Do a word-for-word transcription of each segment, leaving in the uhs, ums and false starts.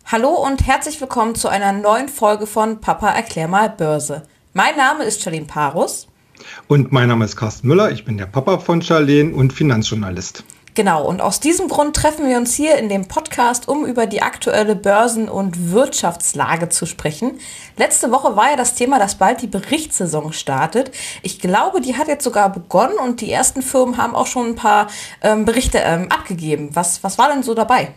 Hallo und herzlich willkommen zu einer neuen Folge von Papa erklär mal Börse. Mein Name ist Charlene Parus. Und mein Name ist Carsten Müller, ich bin der Papa von Charlene und Finanzjournalist. Genau, und aus diesem Grund treffen wir uns hier in dem Podcast, um über die aktuelle Börsen- und Wirtschaftslage zu sprechen. Letzte Woche war ja das Thema, dass bald die Berichtssaison startet. Ich glaube, die hat jetzt sogar begonnen und die ersten Firmen haben auch schon ein paar ähm, Berichte ähm, abgegeben. Was, was war denn so dabei?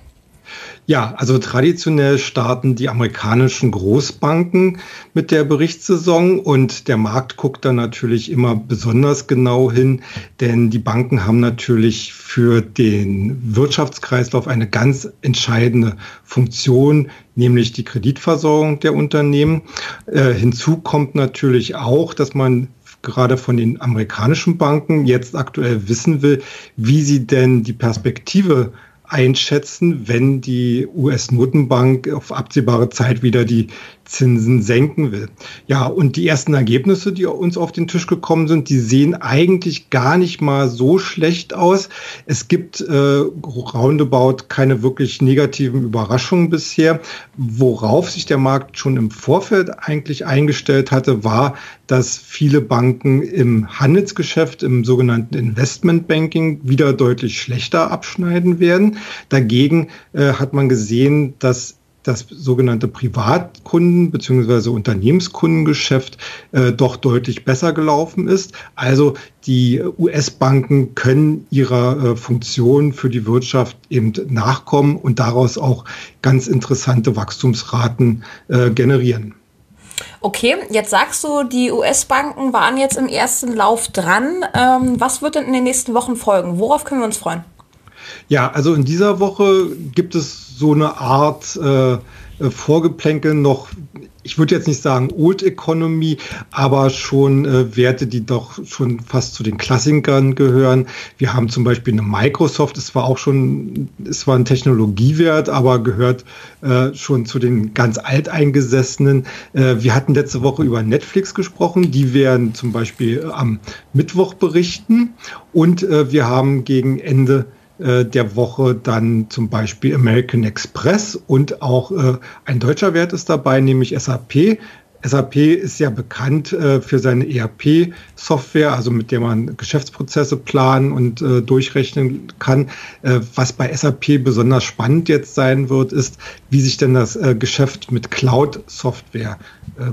Ja, also traditionell starten die amerikanischen Großbanken mit der Berichtssaison und der Markt guckt da natürlich immer besonders genau hin, denn die Banken haben natürlich für den Wirtschaftskreislauf eine ganz entscheidende Funktion, nämlich die Kreditversorgung der Unternehmen. Äh, hinzu kommt natürlich auch, dass man gerade von den amerikanischen Banken jetzt aktuell wissen will, wie sie denn die Perspektive einschätzen, wenn die U S-Notenbank auf absehbare Zeit wieder die Zinsen senken will. Ja, und die ersten Ergebnisse, die uns auf den Tisch gekommen sind, die sehen eigentlich gar nicht mal so schlecht aus. Es gibt äh, roundabout keine wirklich negativen Überraschungen bisher. Worauf sich der Markt schon im Vorfeld eigentlich eingestellt hatte, war, dass viele Banken im Handelsgeschäft, im sogenannten Investmentbanking, wieder deutlich schlechter abschneiden werden. Dagegen äh, hat man gesehen, dass das sogenannte Privatkunden- bzw. Unternehmenskundengeschäft äh, doch deutlich besser gelaufen ist. Also die U S-Banken können ihrer äh, Funktion für die Wirtschaft eben nachkommen und daraus auch ganz interessante Wachstumsraten äh, generieren. Okay, jetzt sagst du, die U S-Banken waren jetzt im ersten Lauf dran. Ähm, was wird denn in den nächsten Wochen folgen? Worauf können wir uns freuen? Ja, also in dieser Woche gibt es so eine Art äh, Vorgeplänkel noch, ich würde jetzt nicht sagen Old Economy, aber schon äh, Werte, die doch schon fast zu den Klassikern gehören. Wir haben zum Beispiel eine Microsoft, es war auch schon, es war ein Technologiewert, aber gehört äh, schon zu den ganz alteingesessenen. Äh, wir hatten letzte Woche über Netflix gesprochen, die werden zum Beispiel am Mittwoch berichten und äh, wir haben gegen Ende der Woche dann zum Beispiel American Express und auch äh, ein deutscher Wert ist dabei, nämlich S A P. S A P ist ja bekannt äh, für seine E R P-Software, also mit der man Geschäftsprozesse planen und äh, durchrechnen kann. Äh, was bei S A P besonders spannend jetzt sein wird, ist, wie sich denn das äh, Geschäft mit Cloud-Software äh,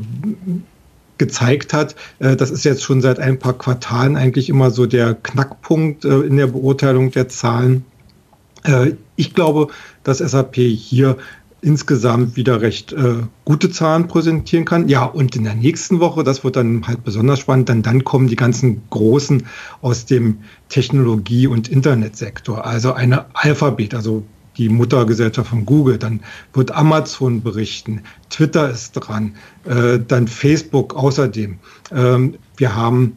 gezeigt hat. Das ist jetzt schon seit ein paar Quartalen eigentlich immer so der Knackpunkt in der Beurteilung der Zahlen. Ich glaube, dass S A P hier insgesamt wieder recht äh, gute Zahlen präsentieren kann. Ja, und in der nächsten Woche, das wird dann halt besonders spannend, denn dann kommen die ganzen Großen aus dem Technologie- und Internetsektor. Also eine Alphabet, also die Muttergesellschaft von Google, dann wird Amazon berichten, Twitter ist dran, äh, dann Facebook außerdem. Ähm, wir haben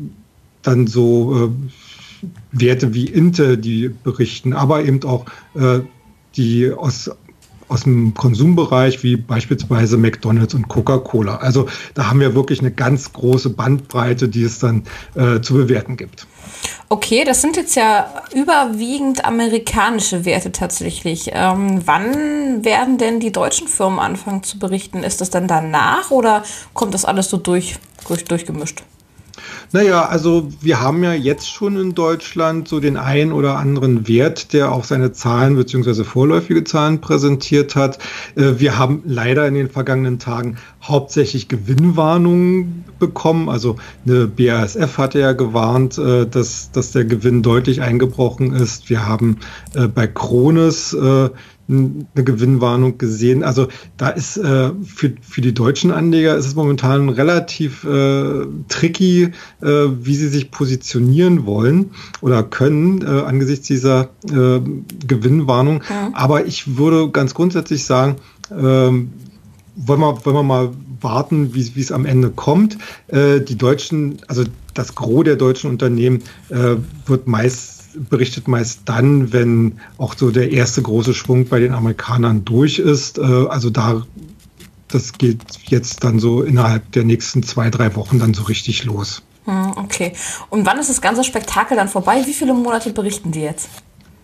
dann so äh, Werte wie Intel, die berichten, aber eben auch äh, die aus aus dem Konsumbereich, wie beispielsweise McDonald's und Coca-Cola. Also da haben wir wirklich eine ganz große Bandbreite, die es dann äh, zu bewerten gibt. Okay, das sind jetzt ja überwiegend amerikanische Werte tatsächlich. Ähm, wann werden denn die deutschen Firmen anfangen zu berichten? Ist das dann danach oder kommt das alles so durch, durch, durchgemischt? Naja, also wir haben ja jetzt schon in Deutschland so den einen oder anderen Wert, der auch seine Zahlen bzw. vorläufige Zahlen präsentiert hat. Wir haben leider in den vergangenen Tagen hauptsächlich Gewinnwarnungen bekommen. Also eine B A S F hatte ja gewarnt, dass, dass der Gewinn deutlich eingebrochen ist. Wir haben bei Krones eine Gewinnwarnung gesehen. Also da ist äh, für, für die deutschen Anleger ist es momentan relativ äh, tricky, äh, wie sie sich positionieren wollen oder können äh, angesichts dieser äh, Gewinnwarnung. Ja. Aber ich würde ganz grundsätzlich sagen, äh, wollen wir, wollen wir mal warten, wie wie es am Ende kommt. Äh, die deutschen, also das Gros der deutschen Unternehmen äh, wird meist berichtet meist dann, wenn auch so der erste große Schwung bei den Amerikanern durch ist. Also da, das geht jetzt dann so innerhalb der nächsten zwei, drei Wochen dann so richtig los. Okay. Und wann ist das ganze Spektakel dann vorbei? Wie viele Monate berichten die jetzt?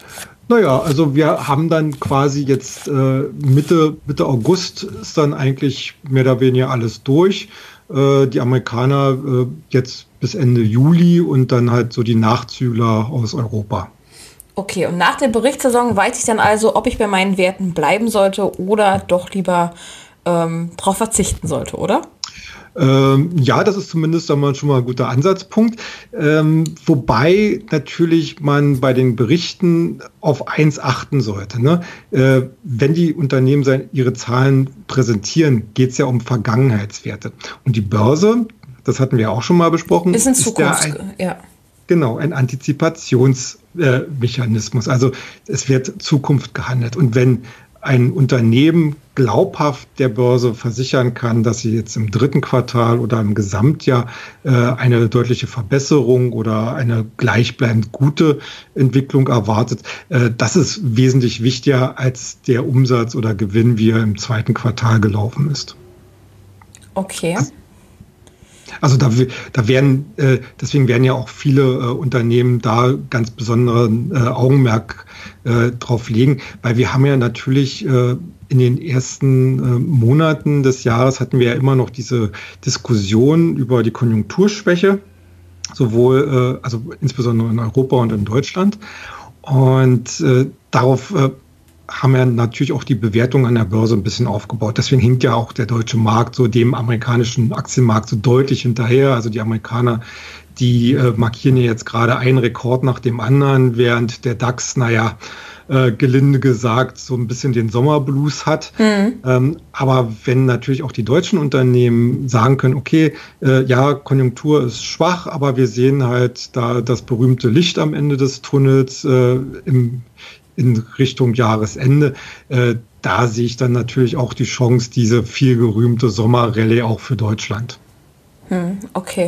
Naja, also wir haben dann quasi jetzt äh, Mitte, Mitte August ist dann eigentlich mehr oder weniger alles durch. Äh, die Amerikaner äh, jetzt bis Ende Juli und dann halt so die Nachzügler aus Europa. Okay, und nach der Berichtssaison weiß ich dann also, ob ich bei meinen Werten bleiben sollte oder doch lieber ähm, darauf verzichten sollte, oder? Ähm, ja, das ist zumindest einmal schon mal ein guter Ansatzpunkt. Ähm, wobei natürlich man bei den Berichten auf eins achten sollte. Ne? Äh, wenn die Unternehmen seine, ihre Zahlen präsentieren, geht es ja um Vergangenheitswerte. Und die Börse, das hatten wir auch schon mal besprochen, ist in ist Zukunft, ja ein, ja. Genau, ein Antizipationsmechanismus. Äh, also es wird Zukunft gehandelt. Und wenn ein Unternehmen glaubhaft der Börse versichern kann, dass sie jetzt im dritten Quartal oder im Gesamtjahr äh, eine deutliche Verbesserung oder eine gleichbleibend gute Entwicklung erwartet, äh, das ist wesentlich wichtiger als der Umsatz oder Gewinn, wie er im zweiten Quartal gelaufen ist. Okay. Also da, da werden, äh, deswegen werden ja auch viele äh, Unternehmen da ganz besonderen äh, Augenmerk äh, drauf legen, weil wir haben ja natürlich äh, in den ersten äh, Monaten des Jahres hatten wir ja immer noch diese Diskussion über die Konjunkturschwäche, sowohl, äh, also insbesondere in Europa und in Deutschland. Und äh, darauf äh, haben ja natürlich auch die Bewertung an der Börse ein bisschen aufgebaut. Deswegen hinkt ja auch der deutsche Markt so dem amerikanischen Aktienmarkt so deutlich hinterher. Also die Amerikaner, die äh, markieren ja jetzt gerade einen Rekord nach dem anderen, während der DAX, naja, äh, gelinde gesagt, so ein bisschen den Sommerblues hat. Mhm. Ähm, aber wenn natürlich auch die deutschen Unternehmen sagen können, okay, äh, ja, Konjunktur ist schwach, aber wir sehen halt da das berühmte Licht am Ende des Tunnels äh, im in Richtung Jahresende. Äh, da sehe ich dann natürlich auch die Chance, diese viel gerühmte Sommerrallye auch für Deutschland. Hm, okay.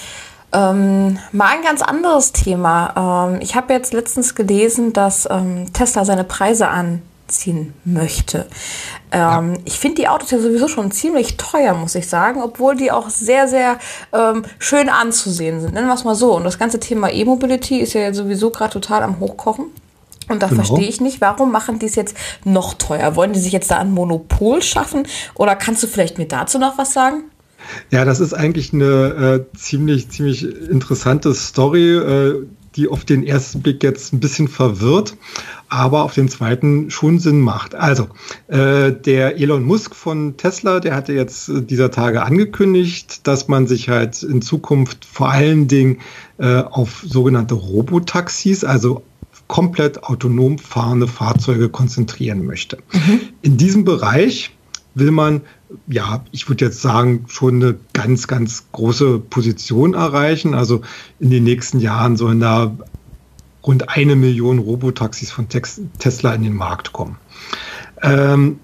Ähm, mal ein ganz anderes Thema. Ähm, ich habe jetzt letztens gelesen, dass ähm, Tesla seine Preise anziehen möchte. Ähm, ja. Ich finde die Autos ja sowieso schon ziemlich teuer, muss ich sagen, obwohl die auch sehr, sehr ähm, schön anzusehen sind. Nennen wir es mal so. Und das ganze Thema E-Mobility ist ja sowieso gerade total am Hochkochen. Und da genau. verstehe ich nicht, warum machen die es jetzt noch teuer? Wollen die sich jetzt da ein Monopol schaffen? Oder kannst du vielleicht mir dazu noch was sagen? Ja, das ist eigentlich eine äh, ziemlich, ziemlich interessante Story, äh, die auf den ersten Blick jetzt ein bisschen verwirrt, aber auf den zweiten schon Sinn macht. Also, äh, der Elon Musk von Tesla, der hatte jetzt äh, dieser Tage angekündigt, dass man sich halt in Zukunft vor allen Dingen äh, auf sogenannte Robotaxis, also komplett autonom fahrende Fahrzeuge konzentrieren möchte. Mhm. In diesem Bereich will man, ja, ich würde jetzt sagen, schon eine ganz, ganz große Position erreichen. Also in den nächsten Jahren sollen da rund eine Million Robotaxis von Tesla in den Markt kommen. Ähm,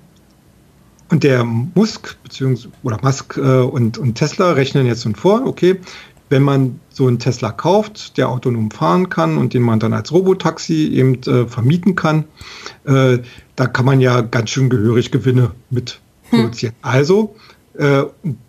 und der Musk, beziehungsweise oder Musk äh, und, und Tesla rechnen jetzt schon vor, okay, wenn man so einen Tesla kauft, der autonom fahren kann und den man dann als Robotaxi eben äh, vermieten kann, äh, da kann man ja ganz schön gehörig Gewinne mit produzieren. Hm. Also äh,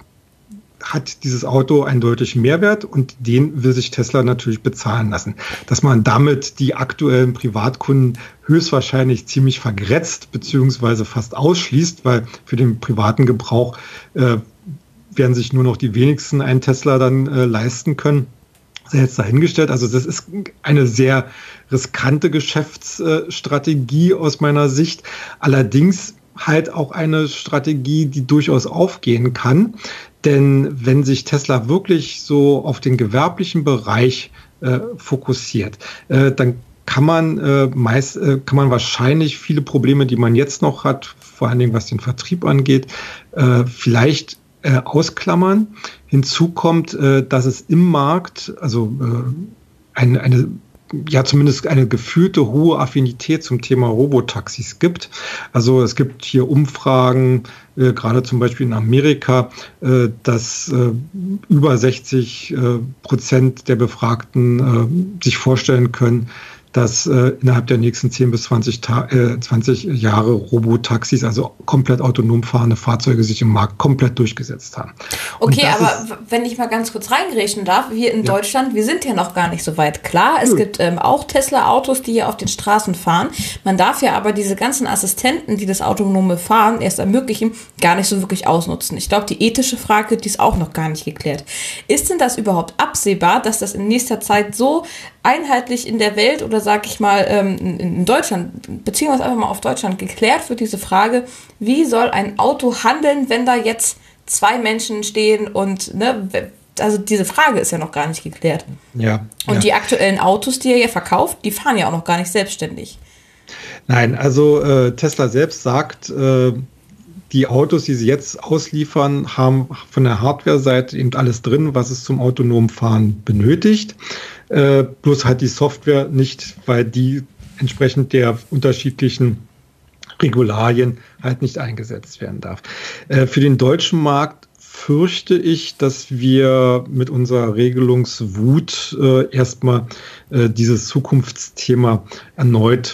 hat dieses Auto einen deutlichen Mehrwert und den will sich Tesla natürlich bezahlen lassen. Dass man damit die aktuellen Privatkunden höchstwahrscheinlich ziemlich vergrätzt beziehungsweise fast ausschließt, weil für den privaten Gebrauch äh, werden sich nur noch die wenigsten einen Tesla dann äh, leisten können. Das ist jetzt dahingestellt. Also das ist eine sehr riskante Geschäftsstrategie aus meiner Sicht. Allerdings halt auch eine Strategie, die durchaus aufgehen kann. Denn wenn sich Tesla wirklich so auf den gewerblichen Bereich äh, fokussiert, äh, dann kann man äh, meist äh, kann man wahrscheinlich viele Probleme, die man jetzt noch hat, vor allen Dingen was den Vertrieb angeht, äh, vielleicht Äh, ausklammern. Hinzu kommt, äh, dass es im Markt, also äh, eine, eine, ja zumindest eine gefühlte hohe Affinität zum Thema Robotaxis gibt. Also es gibt hier Umfragen, äh, gerade zum Beispiel in Amerika, äh, dass äh, über sechzig äh, Prozent der Befragten äh, sich vorstellen können, dass äh, innerhalb der nächsten zehn bis zwanzig, Ta- äh, zwanzig Jahre Robotaxis, also komplett autonom fahrende Fahrzeuge, sich im Markt komplett durchgesetzt haben. Okay, aber ist, wenn ich mal ganz kurz reingrätschen darf, wir in ja. Deutschland, wir sind ja noch gar nicht so weit. Klar, es ja. gibt ähm, auch Tesla-Autos, die hier auf den Straßen fahren. Man darf ja aber diese ganzen Assistenten, die das autonome Fahren erst ermöglichen, gar nicht so wirklich ausnutzen. Ich glaube, die ethische Frage, die ist auch noch gar nicht geklärt. Ist denn das überhaupt absehbar, dass das in nächster Zeit so einheitlich in der Welt oder sag ich mal in Deutschland, beziehungsweise einfach mal auf Deutschland geklärt wird, diese Frage, wie soll ein Auto handeln, wenn da jetzt zwei Menschen stehen und, ne, also diese Frage ist ja noch gar nicht geklärt. Ja. Und ja. die aktuellen Autos, die er ja verkauft, die fahren ja auch noch gar nicht selbstständig. Nein, also äh, Tesla selbst sagt, äh, die Autos, die sie jetzt ausliefern, haben von der Hardware-Seite eben alles drin, was es zum autonomen Fahren benötigt. Äh, bloß halt die Software nicht, weil die entsprechend der unterschiedlichen Regularien halt nicht eingesetzt werden darf. Äh, für den deutschen Markt fürchte ich, dass wir mit unserer Regelungswut äh, erstmal äh, dieses Zukunftsthema erneut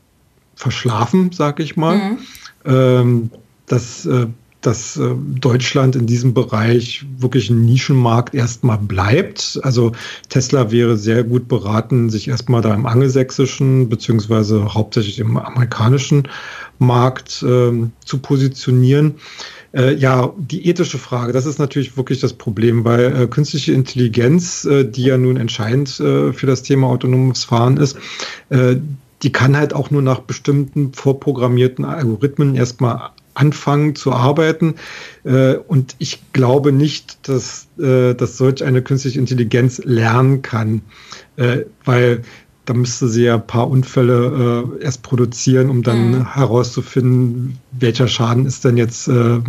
verschlafen, sage ich mal. Mhm. Ähm, dass, äh, dass äh, Deutschland in diesem Bereich wirklich ein Nischenmarkt erstmal bleibt. Also Tesla wäre sehr gut beraten, sich erstmal da im angelsächsischen beziehungsweise hauptsächlich im amerikanischen Markt äh, zu positionieren. Äh, ja, die ethische Frage, das ist natürlich wirklich das Problem, weil äh, künstliche Intelligenz, äh, die ja nun entscheidend äh, für das Thema autonomes Fahren ist, äh, die kann halt auch nur nach bestimmten vorprogrammierten Algorithmen erstmal anfangen zu arbeiten. Äh, und ich glaube nicht, dass, äh, dass solch eine künstliche Intelligenz lernen kann, äh, weil da müsste sie ja ein paar Unfälle äh, erst produzieren, um dann mhm. herauszufinden, welcher Schaden ist denn jetzt äh,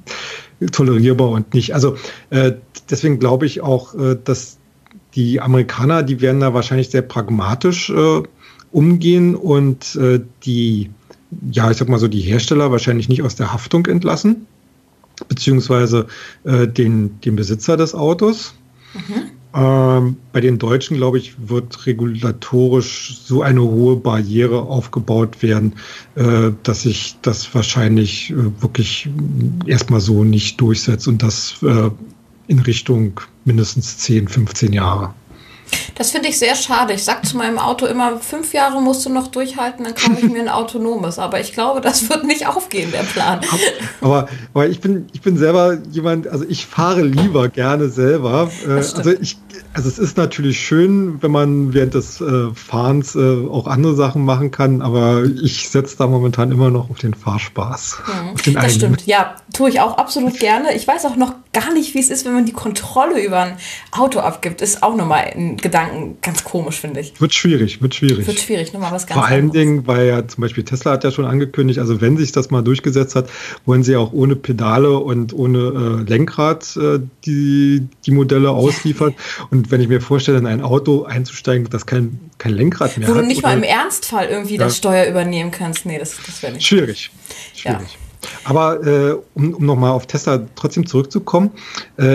tolerierbar und nicht. Also äh, deswegen glaube ich auch, äh, dass die Amerikaner, die werden da wahrscheinlich sehr pragmatisch äh, umgehen und äh, die, ja, ich sag mal so, die Hersteller wahrscheinlich nicht aus der Haftung entlassen, beziehungsweise äh, den, den Besitzer des Autos. Mhm. Ähm, bei den Deutschen, glaube ich, wird regulatorisch so eine hohe Barriere aufgebaut werden, äh, dass sich das wahrscheinlich äh, wirklich erstmal so nicht durchsetzt und das äh, in Richtung mindestens zehn, fünfzehn Jahre. Das finde ich sehr schade. Ich sage zu meinem Auto immer, fünf Jahre musst du noch durchhalten, dann kaufe ich mir ein autonomes. Aber ich glaube, das wird nicht aufgehen, der Plan. Aber, aber ich bin, ich bin selber jemand, also ich fahre lieber gerne selber. Also ich, also es ist natürlich schön, wenn man während des äh, Fahrens äh, auch andere Sachen machen kann, aber ich setze da momentan immer noch auf den Fahrspaß. Hm, auf den das eigenen. Stimmt, ja, tue ich auch absolut gerne. Ich weiß auch noch gar nicht, wie es ist, wenn man die Kontrolle über ein Auto abgibt. Ist auch nochmal ein Gedanken ganz komisch, finde ich. Wird schwierig, wird schwierig. Wird schwierig, nochmal was ganz Vor allen anderes. Dingen, weil ja zum Beispiel Tesla hat ja schon angekündigt, also wenn sich das mal durchgesetzt hat, wollen sie auch ohne Pedale und ohne äh, Lenkrad äh, die, die Modelle ausliefern. Und wenn ich mir vorstelle, in ein Auto einzusteigen, das kein, kein Lenkrad mehr Wo hat. Wo du nicht oder, mal im Ernstfall irgendwie ja. das Steuer übernehmen kannst. Nee, das, das wäre nicht schwierig. Schwierig. Ja. Aber äh, um, um nochmal auf Tesla trotzdem zurückzukommen, äh,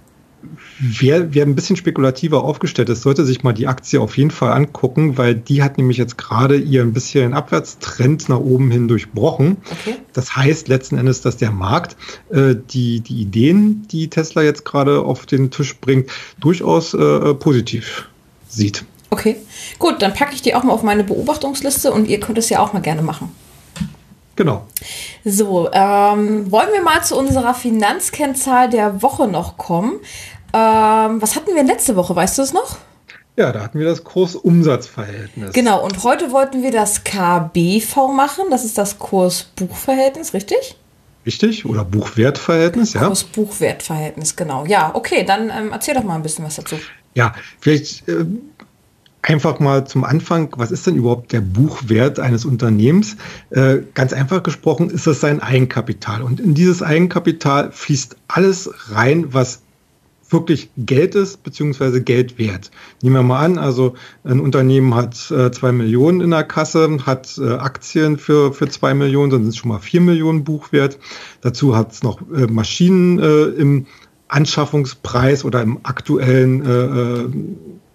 wer, wer ein bisschen spekulativer aufgestellt ist, sollte sich mal die Aktie auf jeden Fall angucken, weil die hat nämlich jetzt gerade ihren bisherigen Abwärtstrend nach oben hin durchbrochen. Okay. Das heißt letzten Endes, dass der Markt äh, die, die Ideen, die Tesla jetzt gerade auf den Tisch bringt, durchaus äh, positiv sieht. Okay, gut, dann packe ich die auch mal auf meine Beobachtungsliste und ihr könnt es ja auch mal gerne machen. Genau. So, ähm, wollen wir mal zu unserer Finanzkennzahl der Woche noch kommen. Ähm, was hatten wir letzte Woche, weißt du es noch? Ja, da hatten wir das Kurs-Umsatz-Verhältnis. Genau, und heute wollten wir das K B V machen, das ist das Kurs-Buch-Verhältnis, richtig? Richtig, oder Buchwert-Verhältnis, ja. Kurs-Buchwert-Verhältnis, genau. Ja, okay, dann ähm, erzähl doch mal ein bisschen was dazu. Ja, vielleicht... Äh, Einfach mal zum Anfang, was ist denn überhaupt der Buchwert eines Unternehmens? Äh, ganz einfach gesprochen ist das sein Eigenkapital. Und in dieses Eigenkapital fließt alles rein, was wirklich Geld ist, beziehungsweise Geld wert. Nehmen wir mal an, also ein Unternehmen hat äh, zwei Millionen in der Kasse, hat äh, Aktien für, für zwei Millionen, dann sind es schon mal vier Millionen Buchwert. Dazu hat es noch äh, Maschinen äh, im Anschaffungspreis oder im aktuellen äh,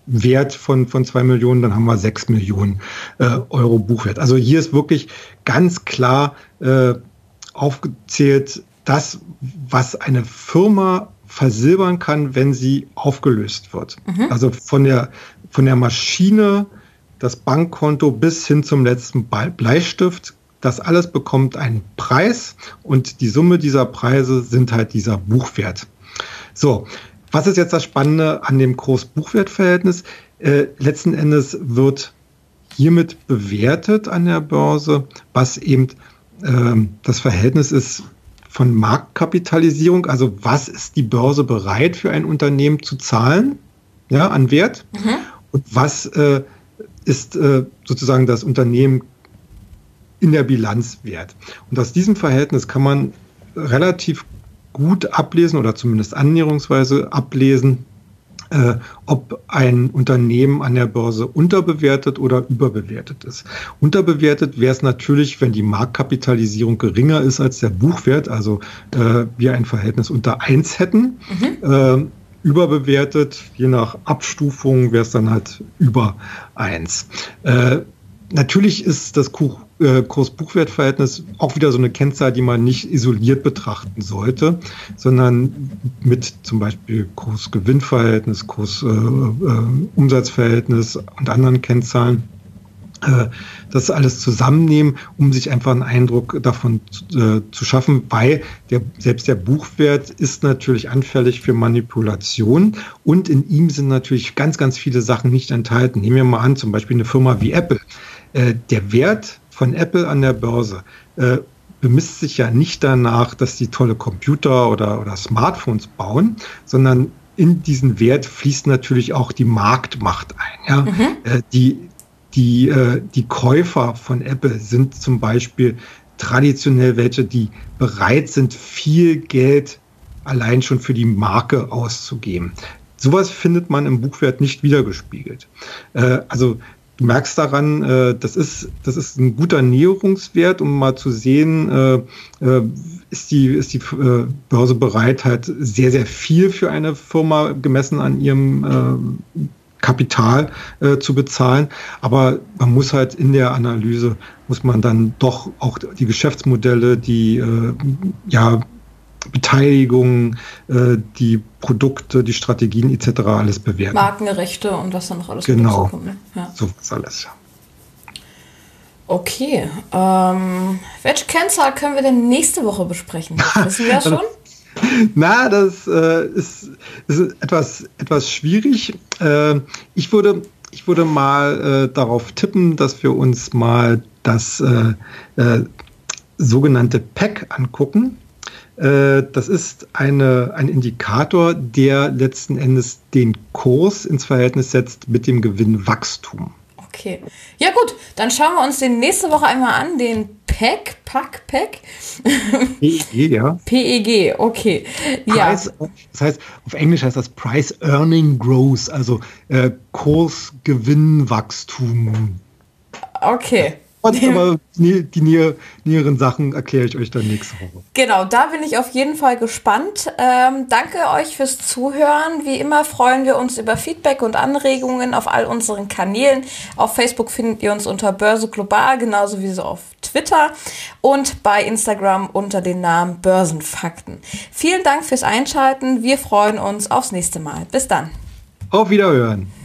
Wert von, von zwei Millionen, dann haben wir sechs Millionen äh, Euro Buchwert. Also hier ist wirklich ganz klar äh, aufgezählt, das, was eine Firma versilbern kann, wenn sie aufgelöst wird. Mhm. Also von der, von der Maschine, das Bankkonto bis hin zum letzten Bleistift, das alles bekommt einen Preis und die Summe dieser Preise sind halt dieser Buchwert. So, was ist jetzt das Spannende an dem Kurs-Buchwert-Verhältnis? Äh, letzten Endes wird hiermit bewertet an der Börse, was eben äh, das Verhältnis ist von Marktkapitalisierung, also was ist die Börse bereit für ein Unternehmen zu zahlen, ja, an Wert, mhm. und was äh, ist äh, sozusagen das Unternehmen in der Bilanz wert. Und aus diesem Verhältnis kann man relativ gut ablesen oder zumindest annäherungsweise ablesen, äh, ob ein Unternehmen an der Börse unterbewertet oder überbewertet ist. Unterbewertet wäre es natürlich, wenn die Marktkapitalisierung geringer ist als der Buchwert, also äh, wir ein Verhältnis unter eins hätten. Mhm. Äh, überbewertet, je nach Abstufung, wäre es dann halt über eins. Äh, natürlich ist das Kuch Kurs-Buchwert-Verhältnis auch wieder so eine Kennzahl, die man nicht isoliert betrachten sollte, sondern mit zum Beispiel Kurs-Gewinn-Verhältnis, Kurs-Umsatzverhältnis äh, und anderen Kennzahlen äh, das alles zusammennehmen, um sich einfach einen Eindruck davon äh, zu schaffen, weil der, selbst der Buchwert ist natürlich anfällig für Manipulation und in ihm sind natürlich ganz, ganz viele Sachen nicht enthalten. Nehmen wir mal an, zum Beispiel eine Firma wie Apple. Äh, der Wert von Apple an der Börse äh, bemisst sich ja nicht danach, dass die tolle Computer oder, oder Smartphones bauen, sondern in diesen Wert fließt natürlich auch die Marktmacht ein. Ja? Mhm. Äh, die, die, äh, die Käufer von Apple sind zum Beispiel traditionell welche, die bereit sind, viel Geld allein schon für die Marke auszugeben. Sowas findet man im Buchwert nicht wiedergespiegelt. Äh, also Du merkst daran, äh, das ist, das ist ein guter Näherungswert, um mal zu sehen, äh, äh, ist die, ist die äh, Börse bereit, halt sehr, sehr viel für eine Firma gemessen an ihrem äh, Kapital äh, zu bezahlen. Aber man muss halt in der Analyse, muss man dann doch auch die Geschäftsmodelle, die äh, ja, Beteiligung, äh, die Produkte, die Strategien et cetera alles bewerten. Markenrechte und was dann noch alles genau. dazu kommt. Ne? Ja. So was alles, ja. Okay. Ähm, welche Kennzahl können wir denn nächste Woche besprechen? Das wissen wir ja schon. Na, das äh, ist, ist etwas, etwas schwierig. Äh, ich würde, ich würde mal äh, darauf tippen, dass wir uns mal das äh, äh, sogenannte P E C angucken. Das ist eine, ein Indikator, der letzten Endes den Kurs ins Verhältnis setzt mit dem Gewinnwachstum. Okay. Ja gut, dann schauen wir uns den nächste Woche einmal an, den P E C, P A C, P E C. P E G, ja. P E G, okay. Price, ja. Das heißt, auf Englisch heißt das Price Earning Growth, also äh, Kursgewinnwachstum. Okay. Aber die, die näher, näheren Sachen erkläre ich euch dann nächste Woche. Genau, da bin ich auf jeden Fall gespannt. Ähm, danke euch fürs Zuhören. Wie immer freuen wir uns über Feedback und Anregungen auf all unseren Kanälen. Auf Facebook findet ihr uns unter Börse Global, genauso wie so auf Twitter und bei Instagram unter dem Namen Börsenfakten. Vielen Dank fürs Einschalten. Wir freuen uns aufs nächste Mal. Bis dann. Auf Wiederhören.